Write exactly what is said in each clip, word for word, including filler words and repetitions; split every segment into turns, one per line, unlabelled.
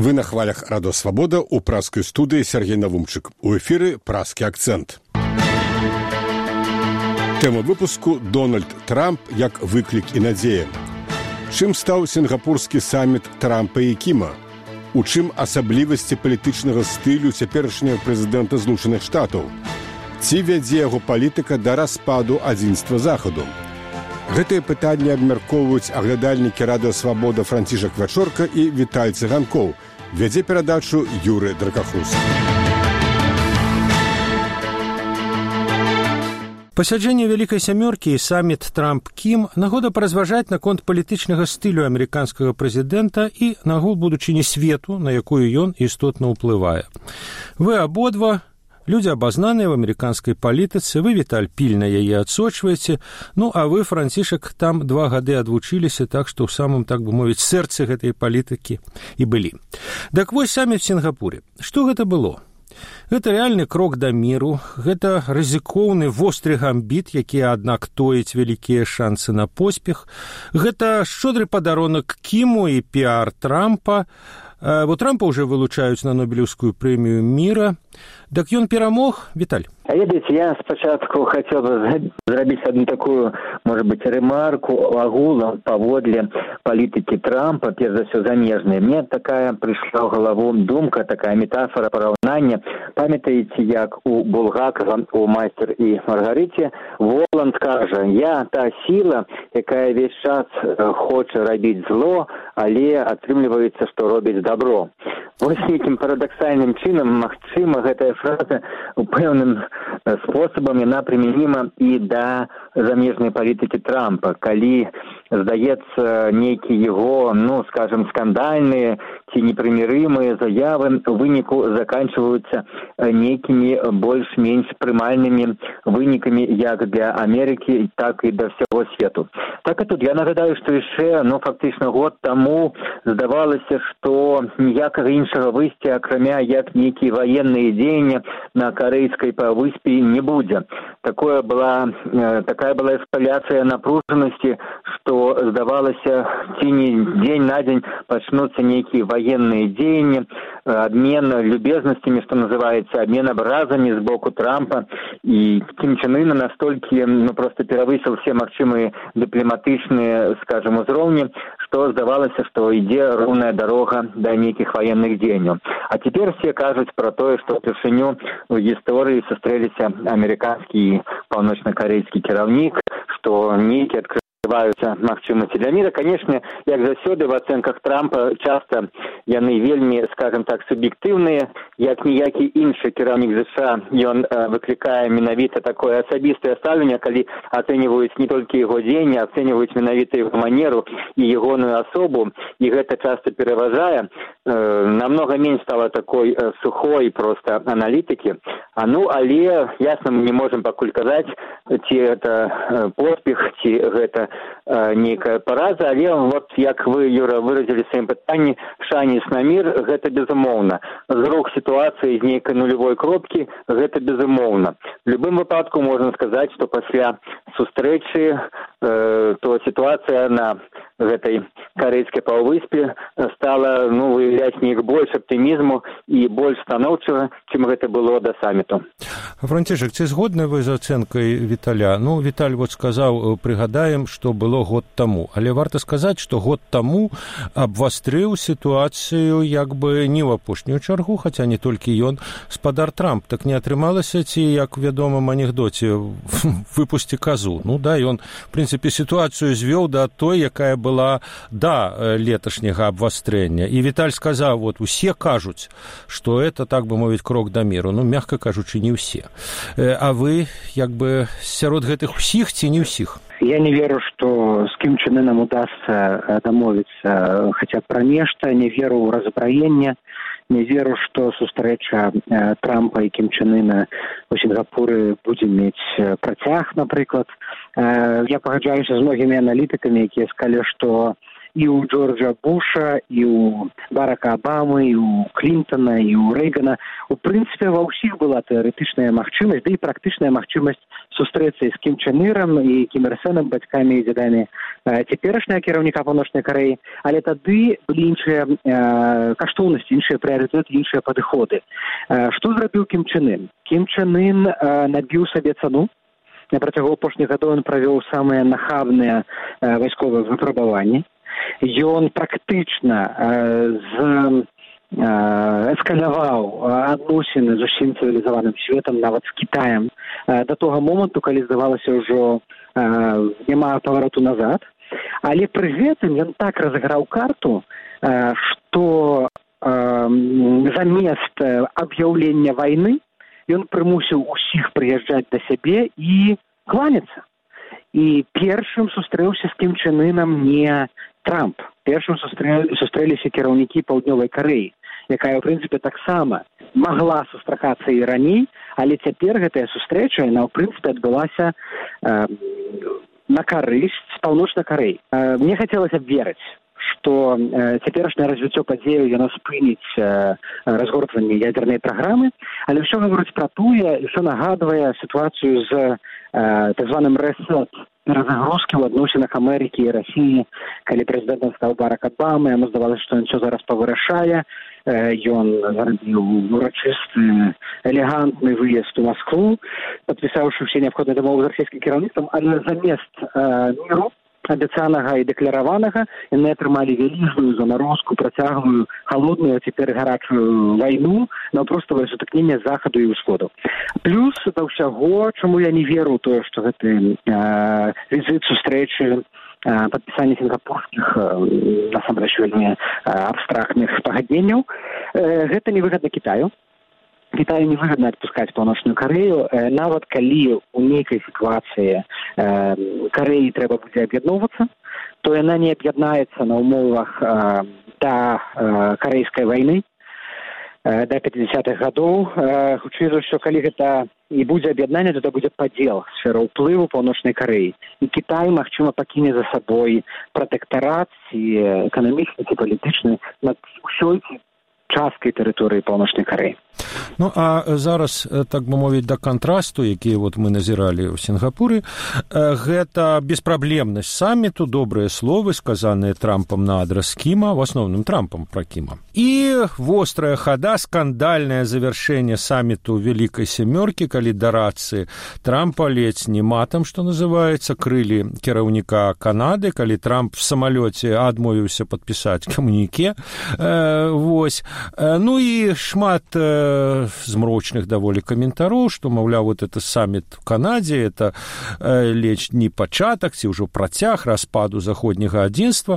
Вы на хвалях Радио Свобода у праскай студыі Сергей Навумчык. У эфіры «Праскі акцэнт». Тэма выпуску «Дональд Трамп як выклік і надзея». Чым стаў сінгапурскі саміт Трампа і Кіма? У чым асаблівасці палітычнага стылю цяперашняга прэзідэнта Злучаных Штатаў? Ці вядзе яго палітыка да распаду адзінства Захаду? Гэтыя пытанні абмяркоўваюць аглядальнікі Радыё Свабода Францішак Вячорка і Віталь Цыганкоў. Вядзе перадачу Юры Дракахус.
Пасяджэнне Вялікай Сямёркі і саміт Трамп-Кім нагода паразважаць наконт палітычнага стылю амерыканскага прэзідэнта і нагул будучыні свету, на якую ён істотна ўплывае. Вы абодва людзі абазнаныя ў амерыканскай палітыцы, вы, Віталь, пільна яе адсочваеце, ну, а вы, Францішак, там два гады адвучыліся, так што ў самым, так бы мовіць, сэрцы гэтай палітыкі і былі. Дак вось саміт в Сінгапуры. Што гэта было? Гэта рэальны крок да міру, гэта рызыкоўны востры гамбіт, які, аднак, тоіць вялікія шансы на поспех, гэта шчодры падарунак Кіму і піар Трампа, бо Трампа ўжо вылучаюць на Нобелеўскую прэмію міра. Так ён перамог, Віталь?
А ведаеце, я спачатку хацеў бы зрабіць одну такую, может быть, ремарку агулам паводле палітыкі Трампа, перш за ўсё замежнай. Мне такая прыйшла ў галаву думка, такая метафора параўнання. Памятаеце, як у Булгакова, у «Майстер і Маргарыце» Воланд кажа: «Я та сіла, якая весь час хоча рабіць зло, але атрымліваецца, што робіць добро». Вось нейкім парадаксальным чынам, магчыма, гэтая фраза у пэўным спосабам яна прымяніма і да замежнай палітыкі Трампа, калі, здаецца, нейкі яго, ну, скажем, скандальныя ці непрымірымыя заявы у выніку заканчваюцца нейкімі больш-менш прымальнымі вынікамі як для Амерыкі, так і да ўсяго свету. Так і тут я нагадаю, што яшчэ, ну, фактычна год таму здавалася, што ніякага іншага выйсця, акрамя як нейкія ваенныя дзеянні на карэйскай паўвыспе не будзе. Такое была, такая была эскаляцыя напружанасці, што здавалася, ці не дзень на дзень пачнуцца нейкія ваенныя дзеянні, обмен любезнасцямі, што называецца, обмен абразамі з боку Трампа, і Кім Чен Ын настолькі, ну, просто перавысіў все магчымыя дыпламатычныя, скажем, узроўні, што здавалася, што ідзе роўная дарога да нейкіх ваенных дзеянняў. А цяпер все кажуць пра тое, што ўпершыню ў гісторыі сустрэліся амерыканскі і паўночна-карэйскі кіраўнік, што нейкі адкрываюцца магчымасці для міра. Канешне, як заўсёды в ацэнках Трампа часта яны вельмі, скажем так, суб'ектыўныя, як ніякі іншы кіраўнік ЗША, ён выклікае менавіта такое асабістае стаўленне, калі ацэньваюць не толькі яго дзеянні, ацэньваюць менавіта яго манеру і ягоную асобу, і гэта часта пераважае. Намного менш стала такой сухой просто аналітыкі. А ну, але ясна, мы не можем пакуль казаць, ці гэта поспех, ці гэта нейкая параза, але вот як вы, Юра, выразілі сваім пытанні, шанец на мір, гэта безумоўна. Зрух сітуацыі з нейкай нулявой кропкі, гэта безумоўна. В любым выпадку можна сказаць, што пасля сустрэчы э, то сітуацыя на гэтай карэйскай паўвыспе стала, ну, выяўляць неяк больш аптымізму і больш станоўчага, чым гэта было да саміту.
Францішак, ці згодны вы з ацэнкай Віталя? Ну, Віталь вот сказаў, прыгадаем, што было год таму. Але варта сказаць, што год таму абвастрыў сітуацыю як бы не ў апошнюю чаргу, хаця не толькі ён, спадар Трамп. Так не атрымалася, ці, як вядомым анекдоце, выпусці казу. Ну да, ён, в прынцыпе, сітуацыю звёў да той, якая была да леташняга абвастрэння. І Віталь сказаў, вот, усе кажуць, што это, так бы мовіць, крок да міру. Ну, мягка кажучы, не ўсе. А вы, як бы, сярод гэтых усіх ці не ўсіх?
Я не веру, што з Кім Чен Ыном удасца дамовіцца хаця б пра нешта, не веру ў раззбраенне, не веру, што сустрэча Трампа і Кім Чен Ына у Сінгапуры будзе мець працяг, напрыклад. Я пагаджаюся з многімі аналітыкамі, якія сказалі, што і ў Джорджа Буша, і ў Барака Абамы, і ў Клінтона, і ў Рэйгана. У прынцыпе, ва ўсіх была тэарэтычная магчымасць, да і практычная магчымасць сустрэцца з Кім Чен Ірам і Кім Ір Сэнам, бацькамі і дзядамі цяперашняга кіраўніка Паўночнай Карэі, але тады былі іншыя э, каштоўнасці, іншыя прыярытэты, іншыя падыходы. Э, што зрабіў Кім Чен Ын? Кім Чен Ын э, набіў сабе цану. На працягу апошніх гадоў ён правёў самыя нахабныя э, вайсковыя выпрабаванні. Ён практычна э, з э, эскаляваў адносіны з усім цывілізаваным светам, нават з Кітаем, э, да того моманту, калі здавалася ўжо э, няма павароту назад. Але пры гэтым ён так разыграў карту, э, што э, замест аб'яўлення вайны ён прымусіў усіх прыязджаць да сябе і кланяцца. І першым сустрэўся з Кім Чен Ынам не Трамп. Першым сустрэ... сустрэліся кіраўнікі Паўднёвай Карэі, якая, ў прынцыпе, таксама магла сустракацца і раней, але цяпер гэтая сустрэча, яна, ў прынцыпе, адбылася э, на карысць Паўночнай Карэі. Э, мне хацелася б верыць, што э, цяперашняе развіццё падзеяў яно спыніць э, разгортванне ядзернай праграмы, але ўсё гаворыць пра тое, ўсё нагадвае сітуацыю з э, так званым рэсет, перазагрузкі ў адносінах Амерыкі і Расіі, калі прэзідэнтам стаў Барак Абама, яму здавалася, што ён усё зараз павырашае, э, ён зрабіў урачысты элегантны выезд у Маскву, падпісаўшы ўсе неабходныя дамовы з расійскім кіраўніцтвам, але замест э, міру абяцанага і дэклараванага яны атрымалі вялізную замарозку, працяглую, халодную, а цяпер гарачую вайну, наўпроставае сутыкненне захаду і ўсходу. Плюс да ўсяго, чаму я не веру ў тое, што гэты э, візіт сустрэчы, э, падпісанне сінгапурскіх э, насамрэч вельмі э, абстрактных пагадненняў, э, гэта невыгадна Кітаю. Кітаю невыгадна адпускаць Паўночную Карэю, э, нават калі ў нейкай сітуацыі э, Карэі трэба будзе аб'ядноўвацца, то яна не аб'яднаецца на ўмовах э, да э, карэйскай вайны, э, да пяцідзясятых гадоў. Э, хутчэй за ўсё, калі гэта і будзе аб'яднанне, то гэта будзе падзел сфера ўплыву Паўночнай Карэі. І Кітай, магчыма, пакіне за сабой пратэктарат ці эканамічны, ці палітычны над усёй часткай тэрыторыі Паўночнай Карэі.
Ну, а зараз, так бы мовіць, да кантрасту, які вот мы назіралі ў Сінгапуры, гэта беспраблемнасць саміту, добрыя словы, сказаныя Трампам на адрас Кіма, в асноўным Трампам пра Кіма. І вострая хада, скандальнае завяршэнне саміту Вялікай Сямёркі, калі да рацыі Трампа ледзь не матам, што называецца, крылі кіраўніка Канады, калі Трамп в самалёце адмовіўся падпісаць камуніке. Э, вось. Ну і шмат змрочных даволі каментароў, што, маўляў, вот это саміт в Канадзе, это э, ледзь не пачатак, ці ўжо працяг распаду заходняга адзінства.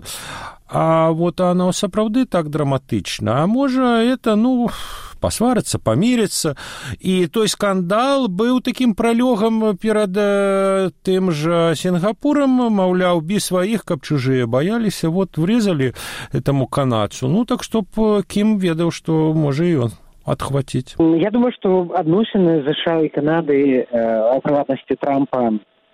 А вот оно сапраўды так драматычна. А можа, это, ну, пасварыцца, памірыцца. І той скандал быў такім пралёгам перад э, тым жа Сінгапурам, маўляў, бі сваіх, каб чужыя баяліся, вот врезалі этому канадцу. Ну, так што б Кім ведаў, што можа і ён отхватить.
Я думаю, что адносіны США і Канады, а ў прыватнасці Трампа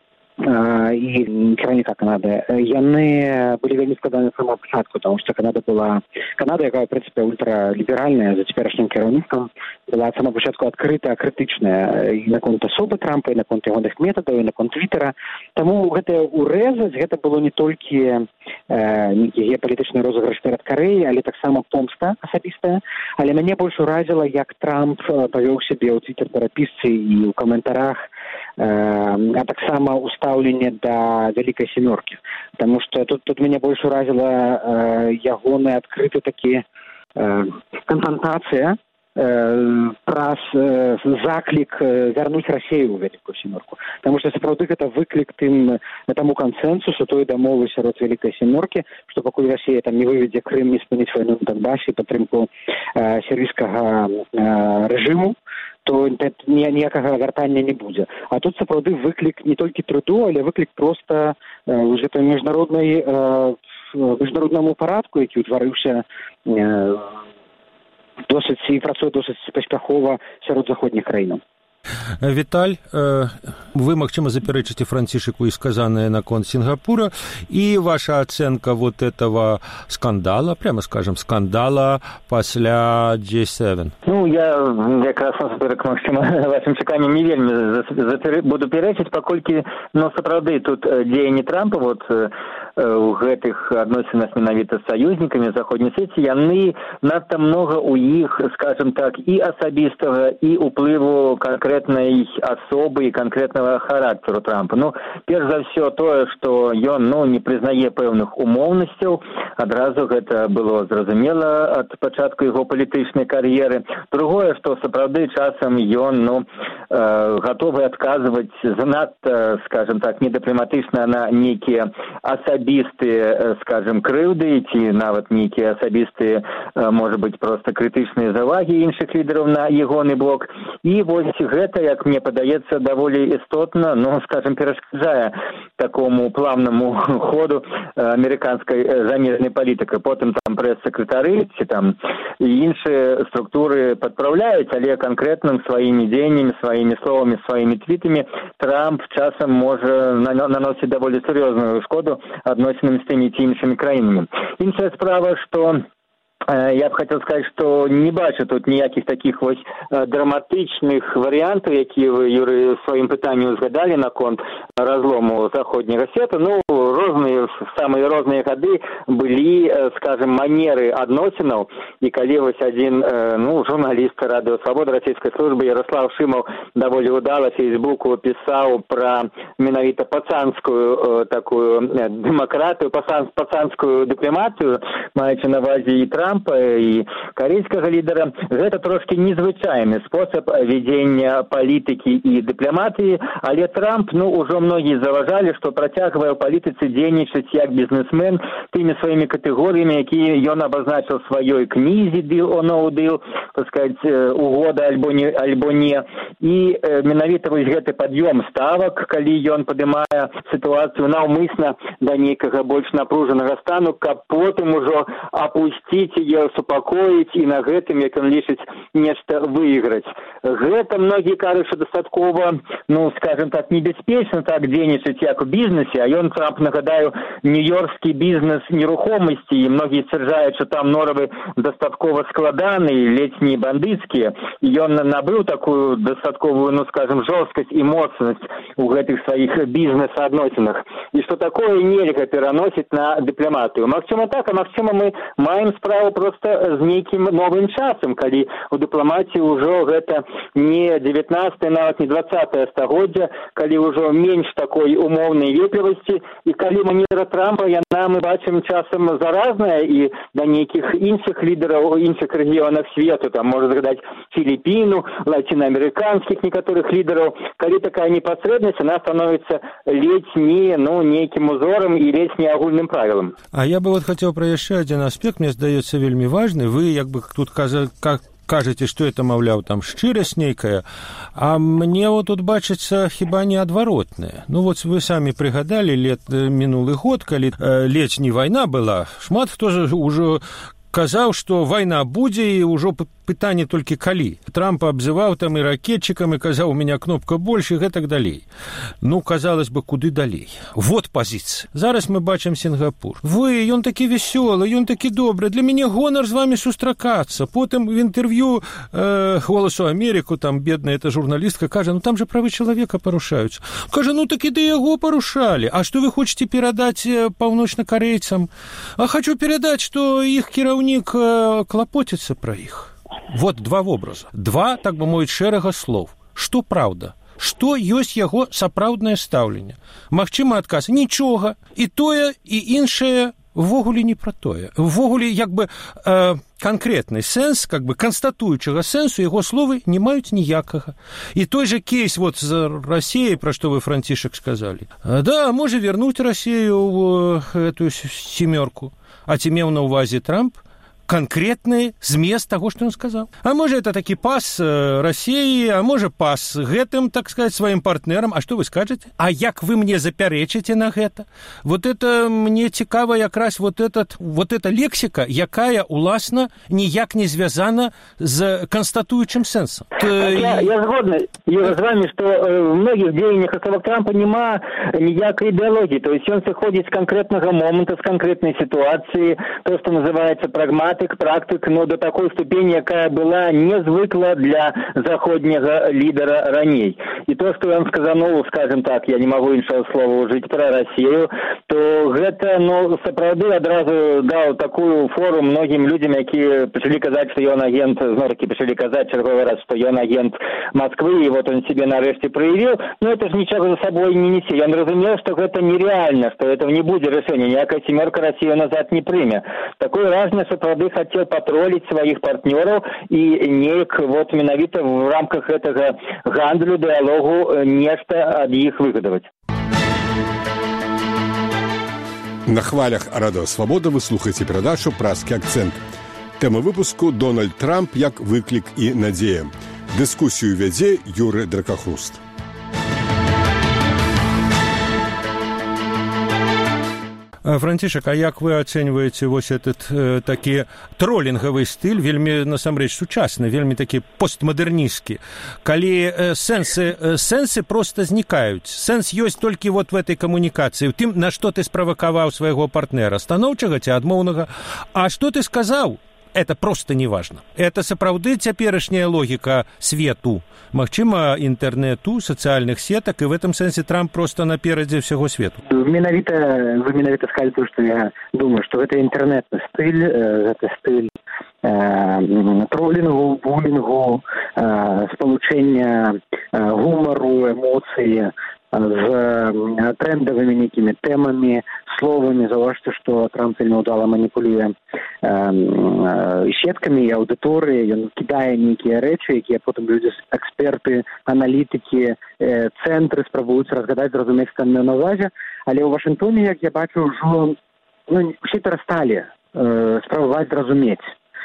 і кіраўніка Канады, яны былі вельмі складаныя з самого пачатку, тому што Канада была, Канада, якая, в прынцыпе, ультраліберальная за цяперашнім кіраўніцтвам, была ад самого пачатку адкрыта, крытычная і наконт асобы Трампа, і наконт ягоных метадаў, і наконт Твіттера. Таму гэта урэзаць, гэта было не толькі нейкі геапалітычны розыгрыш перад Карэяй, але таксама помста асабістая. Але мяне больш уразіла, як Трамп павёў сябе ў твіттер-перапісцы і ў каментарах, а таксама ў стаўленне да Вялікай Сямёркі. Таму што тут, тут мяне больш уразіла ягоны адкрыты такі канфронтацыя праз заклік вярнуць Расею ў Вялікую Сямёрку. Таму што сапраўды гэта выклік тым таму кансэнсусу, той дамовы сярод Вялікай Сямёркі, што пакуль Расія там не выведзе Крым, не спыніць вайну на Донбасе, падтрымку сірыйскага рэжыму, то ніякага вяртання не будзе. А тут сапраўды выклік не толькі Трудо, але выклік проста ўжо той міжнароднай міжнароднаму парадку, які ўтварыўся досыць і працуе досыць паспяхова сярод заходніх краінаў.
Віталь, вы, магчыма, запярэчыце Францішаку і сказанае наконт Сінгапура, і ваша ацэнка вот этого скандала, прямо скажем, скандала пасля джей севен.
Ну, я якраз насуперак, магчыма, вашым чаканням не вельмі буду пярэчыць, паколькі, ну, сапраўды, тут дзеянні Трампа, вот, у гэтых адносінах менавіта з саюзнікамі заходняй свеце, яны надта многа у іх, скажем так, і асабістага, і ўплыву канкрэтнай асобы і канкрэтнага характару Трампа. Ну, перш за ўсё тое, што ён, ну, не прызнае пэўных умоўнасцяў, адразу гэта было зразумела ад пачатку яго палітычнай кар'еры. Другое, што сапраўды часам ён, ну, э, гатовы адказваць занадта, скажем так, недыпламатычна на нейкія асабістыя, скажем, крыўды, ці нават нейкія асабістыя, можа быць, проста крытычныя завагі іншых лідараў на ягоны бок. І вось гэта, як мне падаецца, даволі істотна, ну, скажем, перашкаджае такому плавнаму ходу амерыканскай замежнай палітыкі. Потым там прэс-сакратары ці там іншыя структуры падпраўляюць, але канкрэтным сваімі дзеяннямі, сваімі словамі, сваімі твітамі Трамп часам можа наносіць даволі сур'ёзную шкоду адносінам з тымі ці іншымі краінамі. Іншая справа, што я б хотел сказать, что не бачу тут ніякіх таких вось драматычных варыянтаў, якія вы, Юрый, в сваім пытанні узгадалі наконт разлому заходняга света. Ну, розныя, самыя розныя гады былі, скажем, манеры адносінаў, і калі вось адзін, ну, журналіст Радыё Свабода расійскай службы Ярослав Шымаў даволі ўдала Фейсбуку пісаў пра менавіта пацанскую такую дэмакратыю, пацанскую дыпламатыю, маючы на ўвазе і Трамп, і карейскага лідара, гэта трошкі незвычайны спосаб вядзення палітыкі і дыпламатыі, але Трамп, ну, ужо многія заважалі, што працягвае ў палітыцы дзейнічаць як бізнесмен тымі сваімі катэгорыямі, якія ён абазначыў сваёй кнізе «Deal or no deal», так сказать, угода альбо не, альбо не. І э, менавіта вось гэты пад'ём ставак, калі ён падымае сітуацыю наўмысна да нейкага больш напружанага стану, каб потым ужо апусціць яе супакоіць і на гэтым, як ён лічыць, нешта выйграць. Гэта многія кажуць, што дастаткова, ну, скажем так, небяспечна так дзейнічаць, як у бізнесе, а ён, Трамп, нагадаю, нью-йоркскі бізнес нерухомасці, і многія сцвярджаюць, што там норавы дастаткова складаныя, ледзь не бандыцкія, і ён набыў такую дастатковую, ну, скажем, жорсткасць і моцнасць у гэтых сваіх бізнес-адносінах, і што такое нельга пераносіць на дыпламатыю. Магчыма так, а магчыма мы маем справу просто з нейкім новым часам, калі у дыпламатіі ўжо гэта не дзевятнаццатае, нават не дваццатае стагоддзя, калі ўжо менш такой умоўнай ветлівасці, і калі манера Трампа, яна, мы бачым, часам заразная і да нейкіх іншых лідараў у іншых рэгіёнах свету, там можа згадаць Філіпіну, лацінаамерыканскіх некаторых лідараў, калі такая непасрэднасць, она становіцца ледзь не, ну, нейкім узорам і ледзь не агульным правілам.
А я бы вот хотел про яшчэ адзін аспект, мне здаецца вельмі важны. Вы як бы тут каза, как кажаце, што это, маўляў, там шчырасць нейкая, а мне вот тут бачыцца хіба не адваротнае. Ну вот вы самі прыгадалі лет мінулы год, калі э, ледзь не вайна была, шмат хто ж ужо казаў, што вайна будзе, і ўжо пытанне толькі калі. Трамп абзываў там і ракетчыкам, і казаў, у меня кнопка больш, і гэтак далей. Ну, казалось бы, куды далей? Вот пазіцыя. Зараз мы бачым Сінгапур. Вы, ён такі весёлы, ён такі добры, для мяне гонар з вамі сустракацца. Потым в інтэрв'ю э, «Голосу Америку», там, бедная эта журналістка, кажа, ну, там же правы чалавека парушаюцца. Кажа, ну, так і да яго парушалі. А што вы хочаце перадаць паўночнакарэйцам? А хочу перадаць, што іх кіраўнік э, клапоціцца пра іх. Вот два вобраза, два, так бы мовіць, шэрага слоў. Што праўда? Што ёсць яго сапраўднае стаўленне? Магчыма, адказ нічога. І тое, і іншае ввогуле не пра тое. Ввогуле, як бы, э, канкрэтны сэнс, как бы, канстатуючага сэнсу, яго словы не маюць ніякага. І той же кейс вот з Расіяй, пра што вы, Францішак, сказалі. Да, можа вернуць Расію ў эту сімёрку. А ці меў на ўвазе Трамп? канкрэтны змест таго, што ён сказаў. А можа, это такі пас Расіі, а можа, пас гэтым, так сказаць, сваім партнерам. А што вы скажаце? А як вы мне запярэчыце на гэта? Вот это мне цікава якраз вот, этот, вот эта лексіка, якая, уласна, ніяк не звязана з канстатуючым сэнсам.
Я, я згодна Юра, з вами, што в многіх дзеяннях асобак Трампа няма ніякай ідэалогіі. То есть ён сыходзіць з канкрэтнага момента, з канкрэтнай сітуацыі, то, што называецца прагматык, практык, но до такой ступені, якая была незвыкла для заходняга лідара раней. І то, што ён сказануў, скажем так, я не магу іншага слова ўжыць пра Расію, то гэта, ну, сапраўды адразу даў такую фору многім людзям, якія пачалі казаць, што ён агент, зноў-такі пачалі казаць чарговы раз, што ён агент Москвы, і вот он себе нарэшце проявіў, но это ж нічога за сабой не несе. Ён разумеў, што гэта нереально, што это не будзе рашэння, ніякая семёрка Расію назад не прыме. Такое ражна, сапраўды хотел патролить своих партнеров и неяк вот менавіта в рамках этого гандлю, диалогу нешта ад іх выгадаваць.
На хвалях Радио Свобода вы слухаеце перадачу «Празкі акцэнт». Тэма выпуску «Дональд Трамп як выклік і надзея». Дыскусію вядзе Юры Дракахруст.
Францішак, а як вы ацэньваеце вось этот э, такі тролінгавы стыль, вельмі, насамрэч, сучасны, вельмі такі постмадэрнісцкі, калі э, сэнсы, э, сэнсы проста знікаюць. Сэнс ёсць толькі вот в этой камунікацыі, у тым, на што ты справакаваў свайго партнера, станоўчага ці адмоўнага, а што ты сказаў? Это просто не важно. Это сапраўды цяперашняя логіка свету, магчыма, інтэрнету, сацыяльных сетак, і в этом сэнсе Трамп просто наперадзе ўсяго свету.
Менавіта, вы менавіта сказалі то, што я думаю, што гэта інтэрнетны стыль, гэта стыль э, тролінгу, булінгу, э, спалучэння э, гумару, эмоцыі з трендавымі нейкімі тэмамі, словамі. Заўважце, што Трамп вельмі ўдала маніпулюе сеткамі і аўдыторыяй, ён кідае нейкія рэчы, якія потым людзі, эксперты, аналітыкі, цэнтры спрабуюць разгадаць, зразумець, што на ўвазе. Але ў Вашынгтоне, як я бачу, ўжо ну, усе перасталі э, спрабаваць зразумець.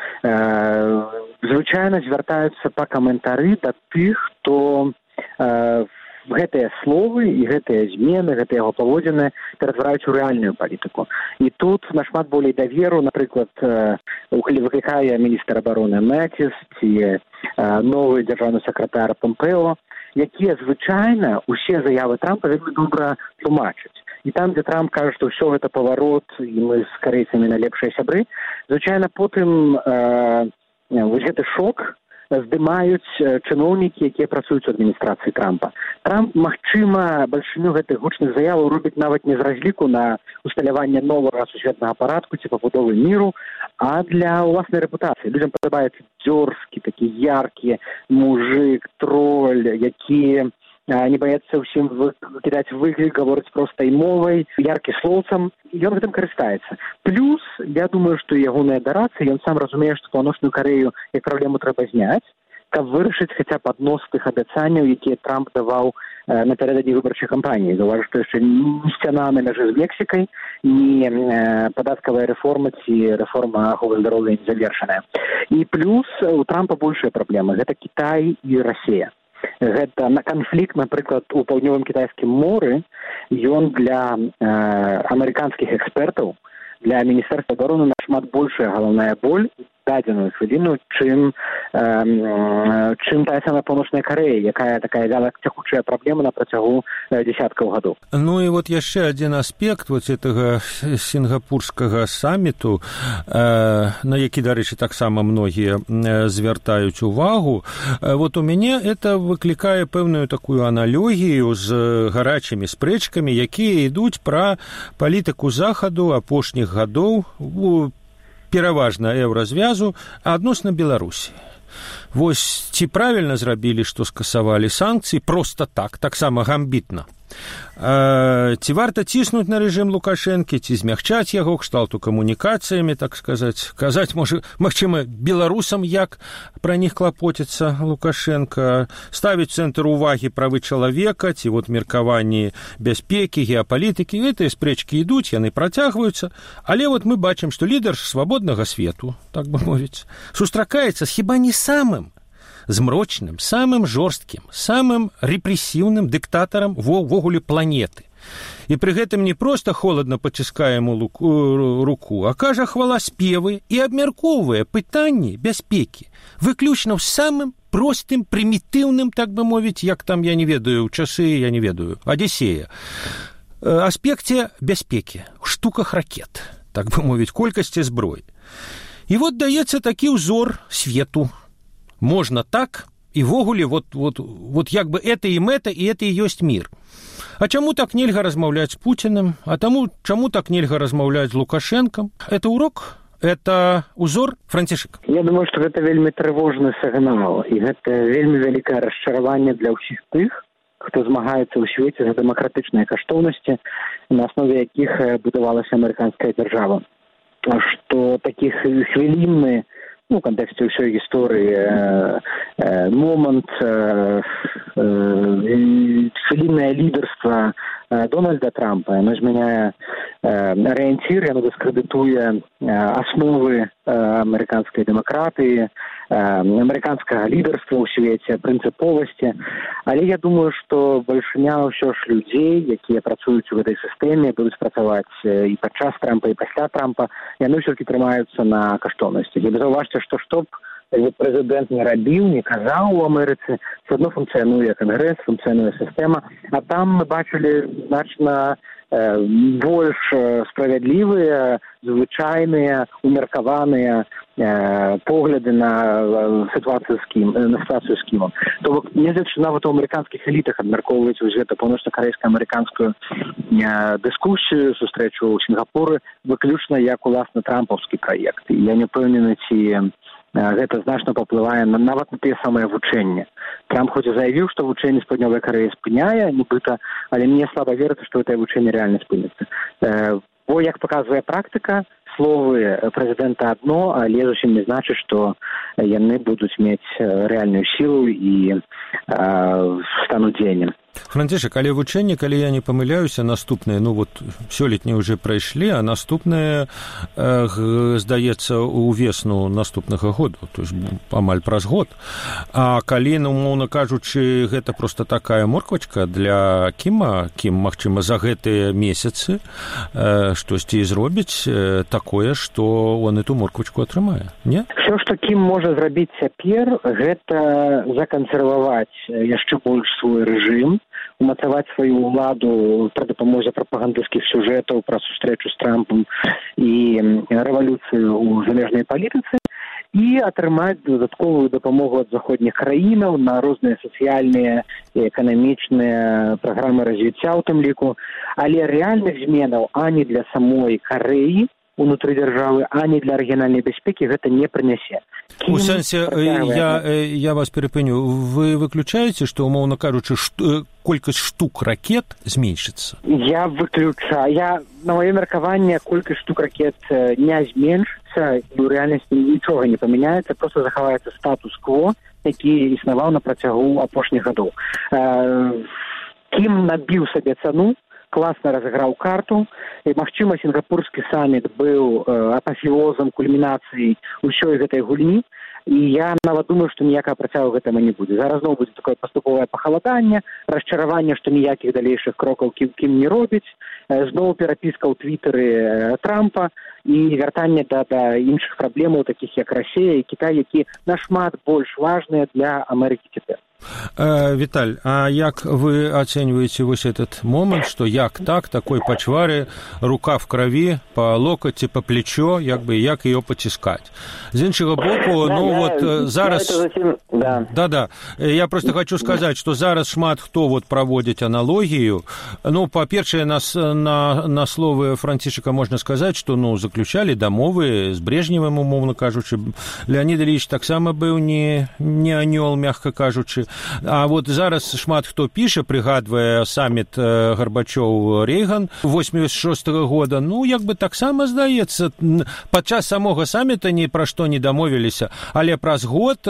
Э, звычайна звяртаюцца па каментары да тых, хто э, гэтыя словы і гэтыя змены, гэтыя яго паводзіны ператвараюць у рэальную палітыку. І тут нашмат болей даверу, напрыклад, выклікае міністр абароны Мэтіс ці новы дзяржаўны сакратар Помпео, якія звычайна усе заявы Трампа вельмі добра тлумачаць. І там, дзе Трамп кажа, што ўсё гэта паварот, і мы з карейцамі найлепшыя сябры, звычайна потым э, вось гэты шок здымаюць чыноўнікі, якія працуюць у адміністрацыі Трампа. Трамп, магчыма, бальшыню гэтых гучных заяваў робіць нават не з разліку на усталяванне новага сусветнага парадку ці пабудовы міру, а для ўласнай рэпутацыі. Людзям падабаецца дзёрзкі, такі яркі мужык, троль, які не баяцца ўсім кідаць выклік, гаворыць простай мовай, яркі слоўцам, і ён гэтым карыстаецца. Плюс, я думаю, што ягоная адарацыя, ён сам разумее, што Паўночную Карею як праблему трэба зняць, каб вырашыць хаця б адно з тых абяцанняў, якія Трамп даваў э, напярэдадні выбарчай кампаніі. Заўважу, што яшчэ ні сцяна на мяжы з Мексікай, ні э, падаткавая рэформа ці рэформа аховы здароўя не завершаная. І плюс у Трампа большая праблема. Гэта Кітай і Расія. Гэта на канфлікт, напрыклад, у паўднёвым кітайскім моры, ён для э, амерыканскіх экспертаў, для міністэрства абароны нашмат большая галаўная боль дадзеную хвіліну, чым, э, чым тая самая Паўночная Карэя, якая такая вяла цякучая праблема на працягу э, дзесяткаў гадоў.
Ну і вот яшчэ адзін аспект вот гэтага сінгапурскага саміту, э, на які, дарэчы, таксама многія э, звяртаюць увагу. Э, вот у мяне это выклікае пэўную такую аналогію з гарачымі спрэчкамі, якія ідуць пра палітыку захаду апошніх гадоў, пераважна еўразвязу, а адносна Беларусі. Вось ці правільна зрабілі, што скасавалі санкцыі проста так, таксама гамбітна. Э, ці варта ціснуць на рэжым Лукашэнкі, ці змягчаць яго кшталту камунікацыямі, так сказаць, казаць, можа, магчыма, беларусам, як пра них клапоціцца Лукашенко, ставіць цэнтр увагі правы чалавека, ці вот меркаванні бяспекі, геапалітыкі, гэтыя спрэчкі ідуць, яны працягваюцца, але вот мы бачым, што лідар свабоднага свету, так бы мовіць, сустракаецца з хіба не самым змрочным, самым жорсткім, самым рэпрэсіўным дыктатарам ввогуле планеты. І пры гэтым не проста холадна паціскае яму руку, а кажа хваласпевы і абмяркоўвае пытанні бяспекі, выключна ў самым простым, прымітыўным, так бы мовіць, як там, я не ведаю, ў часы, я не ведаю, Адзісея, аспекце бяспекі, ў штуках ракет, так бы мовіць, колькасці зброі. І вот даецца такі ўзор свету. Можно так, і ввогуле, вот, вот, вот як бы это і мэта, і это і ёсць мір. А чаму так нельга размаўляць з Пуціным? А таму, чаму так нельга размаўляць з Лукашэнкам? Это урок? Это узор? Францішак?
Я думаю, што гэта вельмі трывожны сігнал, і гэта вельмі вялікае расчараванне для ўсіх тых, хто змагаецца ў свеце за дэмакратычныя каштоўнасці, на аснове якіх будавалася амерыканская дзяржава. Што такі хвілінны, ну, в контексте всей истории э, э, момент, э, э, целинное лидерство э, Дональда Трампа, оно изменяя э, ориентир, оно дискредитуя э, основы э, американской демократии, э, американского лидерства у свете, принциповости. Але я думаю, что большиня ўсё ж людей, якія працуюць у этой системе, будут працаваць и падчас Трампа, и пасля Трампа, и они все-таки трымаются на каштоўнасці. Я заўважце, што што б прэзідэнт не рабіў, не казаў у Амерыцы, все одно функцыянуе кангрэс, функцыянуе сістэма, а там мы бачылі значна э, больш справядлівыя, звычайныя, умеркаваныя э, погляды на ситуацию с Ким, на ситуацию с Кимом. То бок, нягледзячы нават у амерыканскіх элітах абмяркоўваюць гэта паўночна-карэйска-амерыканскую э, дыскусію, сустрэчу ў Сінгапуры, выключна як уласна трампаўскі праект. І я не ўпэўнены, ці гэта значна паўплывае на нават на тыя самыя вучэнні. Трамп хоць і заявіў, што вучэнне з Паўднёвай Карэі спыняе, нібыта, але мне слаба верыцца, што гэтае вучэнне рэальна спыніцца. Э, бо, як паказвае практыка, словы прэзідэнта адно, але зусім не значыць, што яны будуць мець рэальную сілу і э, стануць дзеяннем.
Францішак, але вучэнні, калі я не памыляюся, наступныя, ну вот сёлетні ўжо прайшлі, а наступныя, э, здаецца, у весну наступнага году, то есть амаль праз год. А калі, ну, умоўна кажучы, гэта проста такая морквачка для Кіма, Кім, магчыма, за гэтыя месяцы э, штосьці зробіць э, такое, што он эту морквачку атрымае, не?
Всё, што Кім можа зрабіць цяпер, гэта закансерваваць яшчэ больш свой рэжым, умацаваць сваю ўладу пры дапамозе прапагандысцкіх сюжэтаў пра сустрэчу з Трампам і рэвалюцыю ў замежнай палітыцы і атрымаць дадатковую дапамогу ад заходніх краінаў на розныя сацыяльныя і эканамічныя праграмы развіцця ў тым ліку, але рэальных зменаў ані для самой Карэі унутры дзяржавы, ані для рэгіянальнай бяспекі гэта не прынясе.
У сэнсе, я, я вас перапыню, вы выключаеце, што, умоўна кажучы, што, колькасць штук ракет зменшыцца?
Я выключаю. Я, на маё меркаванне, колькасць штук ракет не зменшыцца, і ў рэальнасці нічога не памяняецца, проста захаваецца статус-кво, які існаваў на працягу апошніх гадоў. Кім набіў сабе цану, класна разыграў карту, і, магчыма, сінгапурскі саміт быў э, апафеозам, кульмінацыяй усёй гэтай гульні, і я нават думаю, што ніякага працягу гэтаму не будзе. Зараз зноў будзе такое паступовае пахаладанне, расчараванне, што ніякіх далейшых крокаў Кім, Кім не робіць, э, зноў перапіска ў твітары э, Трампа і вяртанне да, да іншых праблемаў, такіх як Расія і Кітай, які нашмат больш важныя для Амерыкі цяпер.
Віталь, а як вы ацэньваеце вось этот момант, што як так, такой пачвары, рука в крові, по локоть ці по плечо, як бы як ее поціскаць. З іншага боку,
да,
ну
я,
вот
я
зараз...
Зусім... Да.
да, да. Я просто хочу сказаць, што зараз шмат хто вот праводзіць аналогію. Ну, па-першае, на, на, на словы Францішака можна сказаць, што ну, заключалі дамовы з Брежневым, умоўна кажучы. Леонид Ильич таксама быў не, не анёл, мягка кажучы. А вот зараз шмат хто піша, прыгадвае саміт Гарбачоў-Рейган восьмідзесят шостага года. Ну, як бы таксама здаецца, падчас самога саміта ні пра што не дамовіліся, але праз год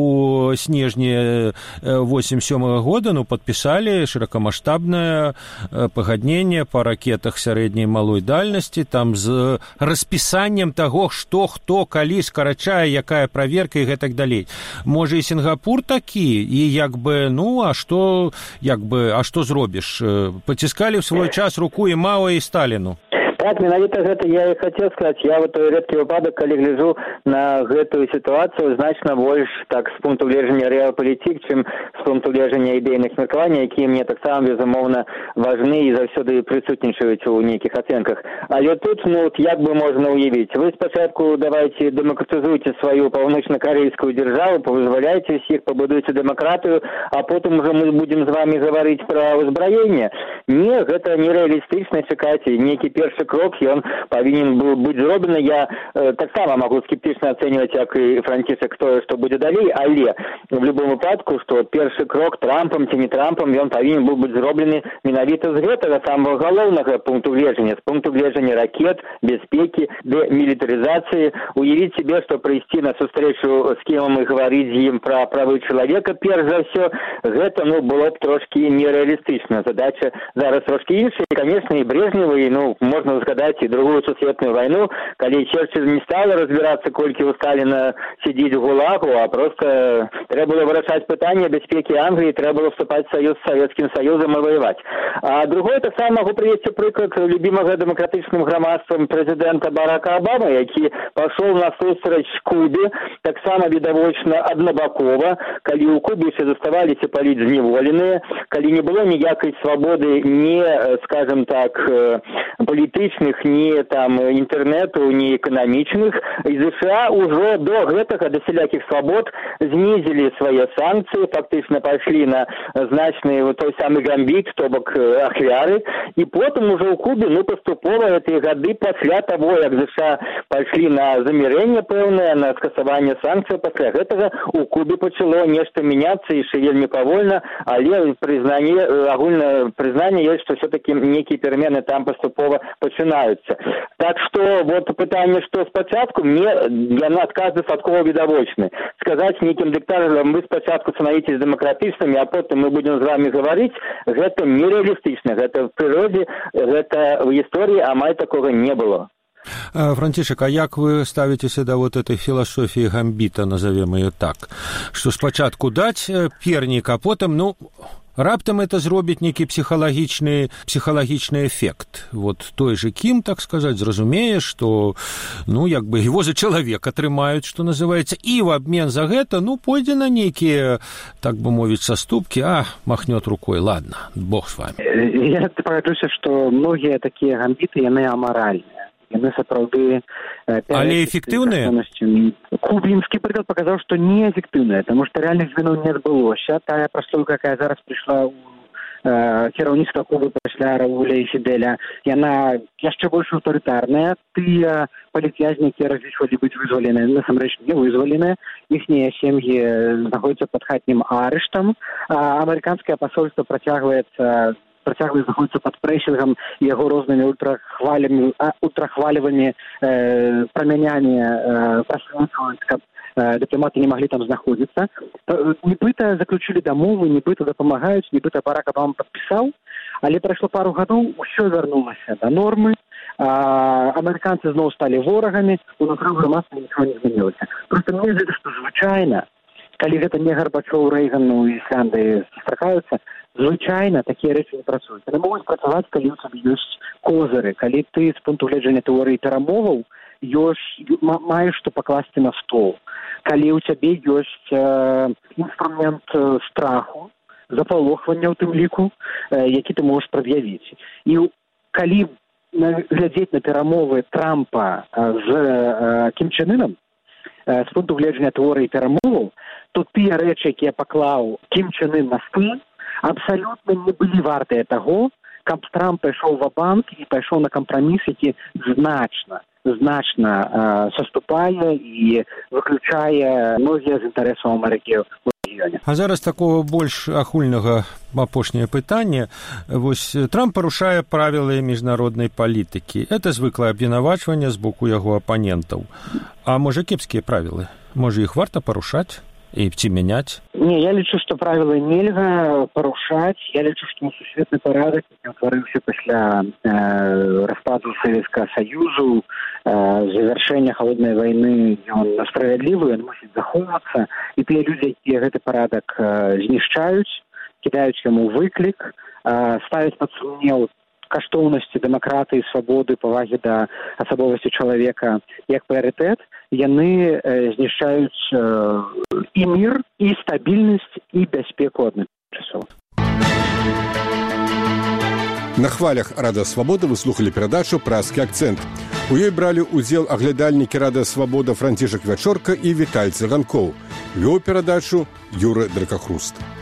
у снежні восемьдесят сёмага года ну, падпісалі шырокамаштабнае пагадненне па ракетах сярэдняй малой дальнасці, там з распісаннем таго, што, хто, калі скарачае, якая праверка і гэтак далей. Можа, і Сінгапур такі, і як бы, ну, а што, як бы, а што зробіш? Паціскалі ў свой час руку і Мао, і Сталіну.
Так, менавіта гэта я і хацеў сказаць. Я вот той рэдкі выпадак, калі гляжу на гэтую сітуацыю, значна больш так з пункту гледжання рэалпалітык, чым з пункту гледжання ідэйных меркаванняў, якія мне таксама безумоўна важны і заўсёды прысутнічаюць у нейкіх ацэнках. Але тут, ну, вот, як бы можна уявіць, вы спачатку давайте дэмакратызуйце сваю паўночна-карейскую дзяржаву, павызваляйце ўсіх, пабудуйце дэмакратыю, а потым ужо мы будзем з вами гаварыць пра ўзбраенне. Не, гэта нерэалістычна чакаць, нейкі першы крок, ён павінен быў быць зроблены. Я э, таксама магу скептычна ацэньваць, як і Францішак, тое, што будзе далей, але в любом выпадку, што першы крок Трампам ці не Трампам, ён павінен быў быць зроблены менавіта з гэтага самага галоўнага пункту гледжання, з пункту гледжання ракет, бяспекі, дэмілітарызацыі. Уявіць себе, што прыйсці на сустрэчу з кімам і гаварыць з ім пра правы чалавека, перш за ўсё, гэта, ну, было б трошкі нерэалістычна. Задача зараз трошкі іншая. Конечно, і Брежневы, ну, можна згадаць і другую сусветную вайну, калі Черчилль не стала разбірацца, колькі у Сталіна сидіць у ГУЛАГу, а просто трэба было вырашаць пытанне бяспекі Англіі, трэба было вступаць в саюз з Савецкім Саюзам і ваяваць. А другое, таксама магу прывесці прыклад любімага дэмакратычным грамадствам прэзідэнта Барака Обамы, які пашоў на сустрэч Кубе, таксама відавочна аднабакова, калі ў Кубе ўсе заставаліся паліць зневоленыя, калі не было ніякай свабоды, не, скажем так, палітычных, ні там інтэрнету, ні эканамічных, і ЗША ўжо до гэтага, да сялякіх свабод, знізілі свае санкцыі, фактычна пайшлі на значны той самы гамбіт, то бок ахвяры, і потым ужо ў Кубе, ну, паступова гэтыя гады пасля таго, як ЗША пайшлі на замірэнне пэўнае, на скасаванне санкцый, пасля гэтага у Кубе пачало нешта мяняцца, яшчэ вельмі павольна, але прызнанне, агульнае прызнанне ёсць, што все-таки нейкія перамены там паступова пачынаюцца. Так што вот пытанне, што спачатку, мне яна адказ дастаткова відавочны. Сказаць нейкім дыктатарам, вы спачатку становіцесь дэмакратычнымі, а потым мы будзем з вами гаварыць, гэта нерэалістычна. Гэта в прыродзе, гэта в гісторыі амаль такога не было.
Францішак, а як вы ставіцеся да вот этой філасофіі гамбіта, назовем ее так, што спачатку даць пернік, а потым, ну, раптам это зробіць нейкі псіхалагічны псіхалагічны эфект. Вот той же Кім, так сказаць, зразумее, што, ну, як бы его за чалавек атрымаюць, што называецца, і в абмен за гэта, ну, пойдзе на нейкія, так бы мовіць, саступкі, а, махнёт рукой, ладно, Бог с вами.
Я пагаджуся, што многія такія гамбіты, яны амаральныя. Яны сапраўды...
Але эфектыўныя?
Кубінскі прыклад паказаў, што неэфектыўныя, таму што рэальных зменаў не адбылося. Тая праслойка, якая зараз прыйшла ў э, кіраўніцтва Кубы пасля Раўля і Фідэля, яна яшчэ больш аўтарытарная. Тыя палітвязні, якія разлічвалі быць вызваленыя, насамрэч не вызваленыя. Іхнія сем'і знаходзяцца пад хатнім арыштам. А амерыканскае пасольства працягваецца працягвае знаходзіцца пад прэсінгам і яго рознымі ультрахвалямі, ультрахваліванні, э, прамянямі э, прасвіцваюць, каб э, дыпламаты не маглі там знаходзіцца. Нібыта заключылі дамовы, нібыта дапамагаюць, нібыта Барак Обама падпісаў, але прайшло пару гадоў, усё вярнулася да нормы, а амерыканцы зноў сталі ворагамі, унутры грамадства нічого не змянілася. Проста мне здаецца, што звычайна, калі гэта не Гарбачоў, Рэйган, ну, і Ісляндыя сустракаюцца, звычайна такія рэчы не працуюць. Яны могуць працаваць, калі ў цябе ёсць козыры, калі ты з пункту гледжання тэорыі перамоваў ёсць маеш што пакласці на стол, калі ў цябе ёсць э, інструмент э, страху, запалохвання ў тым ліку, э, які ты можаш прад'явіць. І калі глядзець на перамовы Трампа з э, Кім Чен Ыном, э, з пункту гледжання тэорыі перамоваў, то тыя рэчы, якія паклаў Кім Чен Ын на стол, абсалютна не былі вартыя таго, каб Трамп пайшоў ва-банк і пайшоў на кампраміс, які значна, значна э, саступае і выключае многія з інтарэсаў Амерыкі ў рэгіёне.
А зараз такого больш агульнага апошняе пытанне. Вось Трамп парушае правілы міжнароднай палітыкі. Это звыклае абвінавачванне з боку яго апанентаў. А можа кепскія правілы? Можа іх варта парушаць? І ці мяняць?
Не, я лічу, што правілы нельга парушаць. Я лічу, што сусветны парадак, які ўтварыўся пасля э, распаду Савецкага Саюзу, э, завяршэння халоднай вайны, ён справядлівы, ён мусіць захоўвацца. І тыя людзі, якія гэты парадак э, знішчаюць, кідаюць яму выклік, э, ставяць пад сумнеў каштоўнасці дэмакратыі, свабоды, павагі да асабовасці чалавека як прыярытэт, яны э, знішчаюць э, і мір, і стабільнасць, і бяспеку адначасова.
На хвалях Радыё Свабода вы слухалі перадачу «Празкі акцэнт». У ёй бралі ўдзел аглядальнікі Радыё Свабода Францішак Вячорка і Віталь Цыганкоў. Вёў перадачу Юры Дракахруст.